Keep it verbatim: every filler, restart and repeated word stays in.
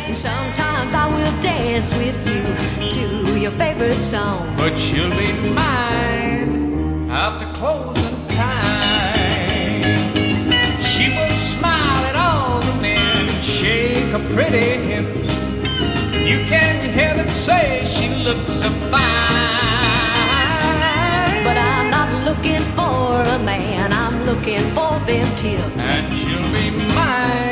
And sometimes I will dance with you to your favorite song. But she'll be mine after closing time. She will smile at all the men and shake her pretty hips. You can hear them say she looks so fine. But I'm not looking for a man, I'm looking for them tips. And she'll be mine